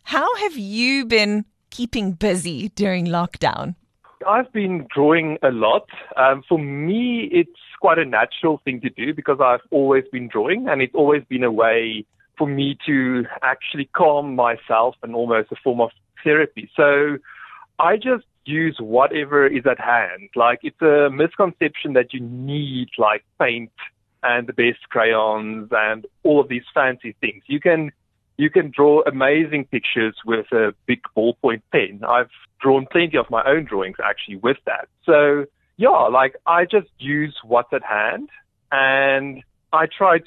How have you been keeping busy during lockdown? I've been drawing a lot. For me, it's quite a natural thing to do because I've always been drawing, and it's always been a way for me to actually calm myself and almost a form of therapy. So I just use whatever is at hand. Like, it's a misconception that you need like paint and the best crayons and all of these fancy things. You can draw amazing pictures with a big ballpoint pen. I've drawn plenty of my own drawings actually with that. So yeah, like I just use what's at hand, and I try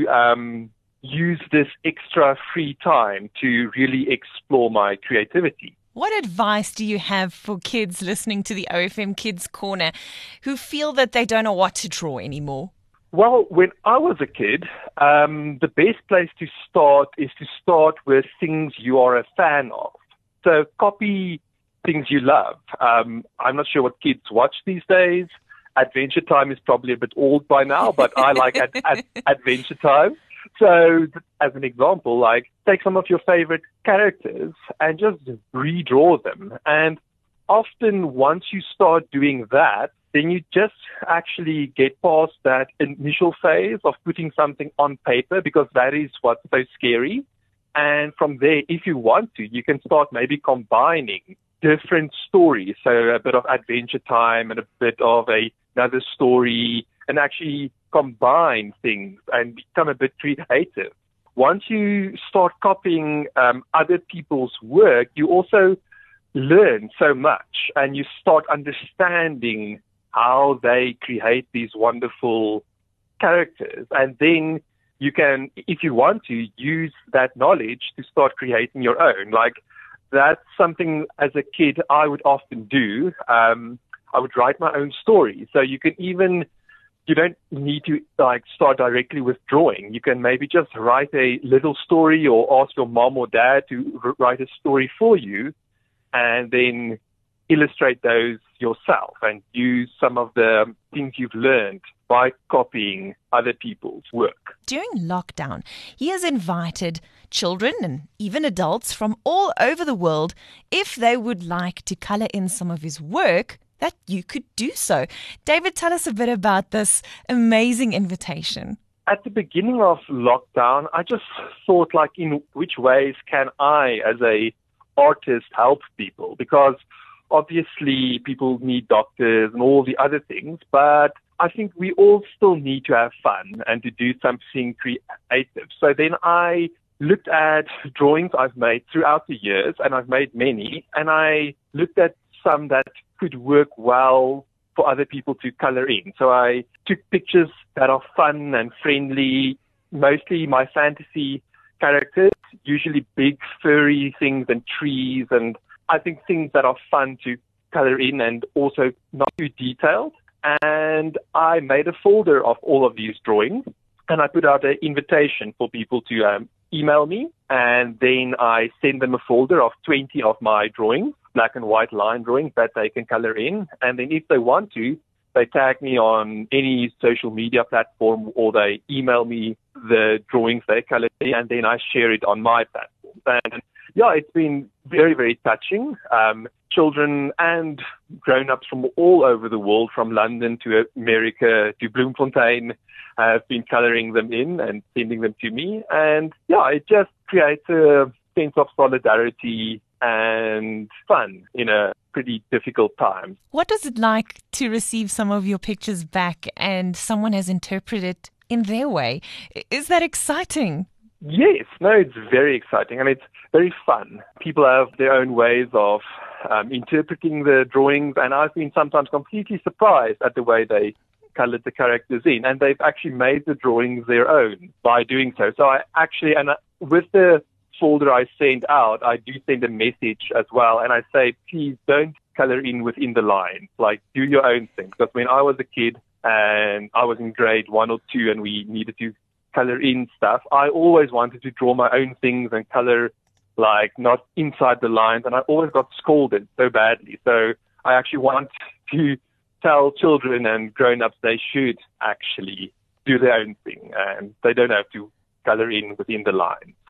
to use this extra free time to really explore my creativity. What advice do you have for kids listening to the OFM Kids Corner who feel that they don't know what to draw anymore? Well, when I was a kid, the best place to start is to start with things you are a fan of. So copy things you love. I'm not sure what kids watch these days. Adventure Time is probably a bit old by now, but I like Adventure Time. So as an example, like take some of your favorite characters and just redraw them. And often once you start doing that, then you just actually get past that initial phase of putting something on paper, because that is what's so scary. And from there, if you want to, you can start maybe combining different stories. So a bit of Adventure Time and a bit of another story, and actually combine things and become a bit creative. Once you start copying other people's work, you also learn so much, and you start understanding how they create these wonderful characters. And then you can, if you want to, use that knowledge to start creating your own. Like, that's something as a kid I would often do. I would write my own story. So you don't need to like start directly with drawing. You can maybe just write a little story or ask your mom or dad to write a story for you, and then illustrate those yourself and use some of the things you've learned by copying other people's work. During lockdown, he has invited children and even adults from all over the world, if they would like to color in some of his work, that you could do so. David, tell us a bit about this amazing invitation. At the beginning of lockdown, I just thought, like, in which ways can I, as a artist, help people? Because obviously people need doctors and all the other things, but I think we all still need to have fun and to do something creative. So then I looked at drawings I've made throughout the years, and I've made many, and I looked at some that could work well for other people to color in. So I took pictures that are fun and friendly, mostly my fantasy characters, usually big furry things and trees, and I think things that are fun to color in and also not too detailed. And I made a folder of all of these drawings, and I put out an invitation for people to email me, and then I send them a folder of 20 of my drawings, black and white line drawings that they can color in. And then if they want to, they tag me on any social media platform, or they email me the drawings they colored in, and then I share it on my platform. And yeah, it's been very, very touching. Children and grown-ups from all over the world, from London to America to Bloemfontein, have been coloring them in and sending them to me. And yeah, it just creates a sense of solidarity and fun in a pretty difficult time. What is it like to receive some of your pictures back and someone has interpreted it in their way? Is that exciting? Yes, no, it's very exciting, and it's very fun. People have their own ways of interpreting the drawings, and I've been sometimes completely surprised at the way they colored the characters in, and they've actually made the drawings their own by doing so. So with the folder I send out, I do send a message as well, and I say, please don't color in within the lines, like do your own thing. Because when I was a kid and I was in grade 1 or 2 and we needed to color in stuff, I always wanted to draw my own things and color like not inside the lines, and I always got scolded so badly. So I actually want to tell children and grown-ups they should actually do their own thing, and they don't have to color in within the line.